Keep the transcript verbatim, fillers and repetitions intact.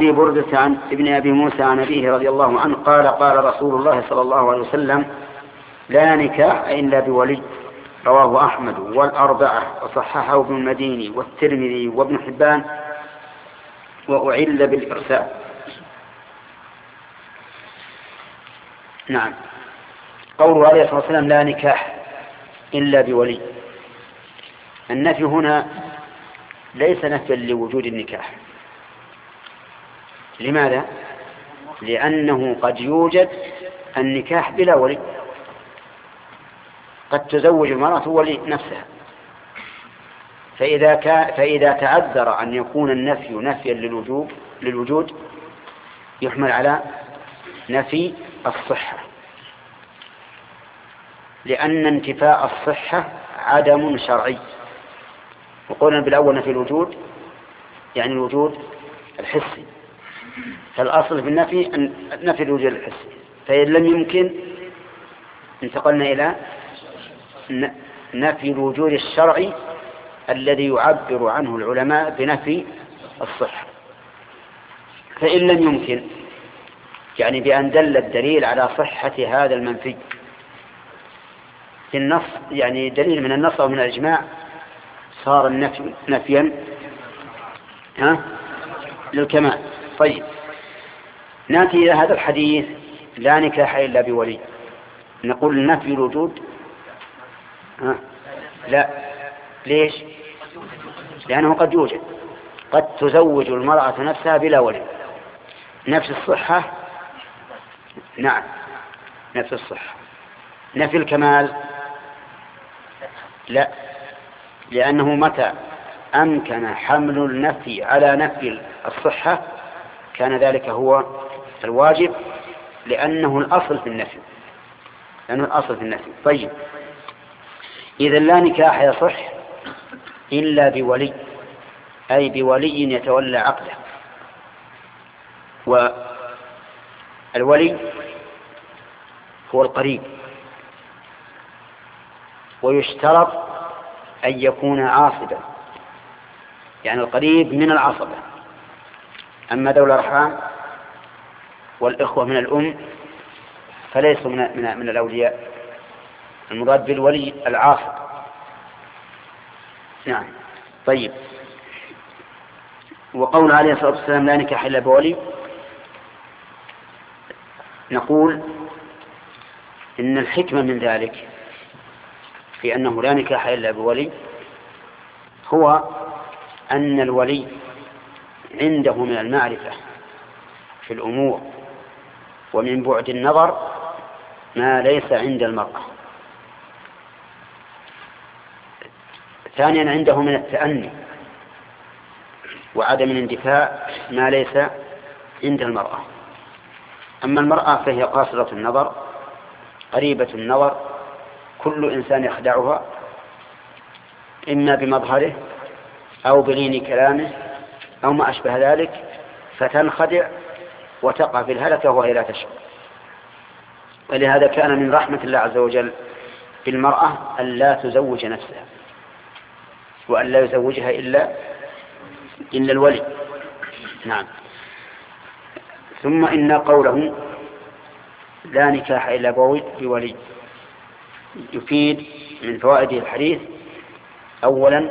أبي بردة عن ابن أبي موسى عن أبيه رضي الله عنه قال قال رسول الله صلى الله عليه وسلم لا نكاح إلا بولي. رواه أحمد والأربعة وصححه ابن المديني والترمذي وابن حبان وأعل بالإرسال. نعم. قوله عليه الصلاة والسلام لا نكاح إلا بولي، النفي هنا ليس نفيا لوجود النكاح. لماذا؟ لأنه قد يوجد النكاح بلا ولي، قد تزوج المرأة ولي نفسها، فإذا, كا فإذا تعذر أن يكون النفي نفيا للوجوب للوجود يحمل على نفي الصحة، لأن انتفاء الصحة عدم شرعي. وقلنا بالأول نفي الوجود يعني الوجود الحسي، فالأصل في النفي نفي الوجود الحسي، فإن لم يمكن انتقلنا إلى نفي الوجود الشرعي الذي يعبر عنه العلماء بنفي الصحة. فإن لم يمكن يعني بأن دل الدليل على صحة هذا المنفي في النص، يعني دليل من النص أو من الإجماع، صار النفي نفيا ها للكمال. طيب نأتي إلى هذا الحديث لا نكاح إلا بولي، نقول نفي الوجود ها لا. ليش؟ لأنه قد يوجد، قد تزوج المرأة نفسها بلا ولي. نفس الصحة نعم نفس الصحة. نفي الكمال لا، لأنه متى أمكن حمل النفي على نفي الصحة كان ذلك هو الواجب، لأنه الأصل في النفي لأنه الأصل في النفي. طيب إذا لا نكاح يصح إلا بولي، أي بولي يتولى عقده. والولي هو القريب، ويشترط أن يكون عاصبا، يعني القريب من العصبة. أما ذوي الأرحام والإخوة من الأم فليسوا من, من, من الأولياء. المراد بالولي العاصب. نعم. طيب وقول عليه الصلاة والسلام لا نكاح إلا بولي، نقول إن الحكمة من ذلك في أنه لا نكاح إلا بولي هو أن الولي عنده من المعرفة في الأمور ومن بعد النظر ما ليس عند المرأة. ثانيا عنده من التأني وعدم الاندفاع ما ليس عند المرأة. أما المرأة فهي قاصرة النظر قريبة النظر، كل إنسان يخدعها إما بمظهره أو بلين كلامه أو ما أشبه ذلك، فتنخدع وتقع في الهلكة وهي لا تشعر. ولهذا كان من رحمة الله عز وجل بالمرأة أن لا تزوج نفسها وأن لا يزوجها إلا إلا الولي. نعم. ثم إن قوله لا نكاح إلا بولي يفيد من فوائد الحديث أولا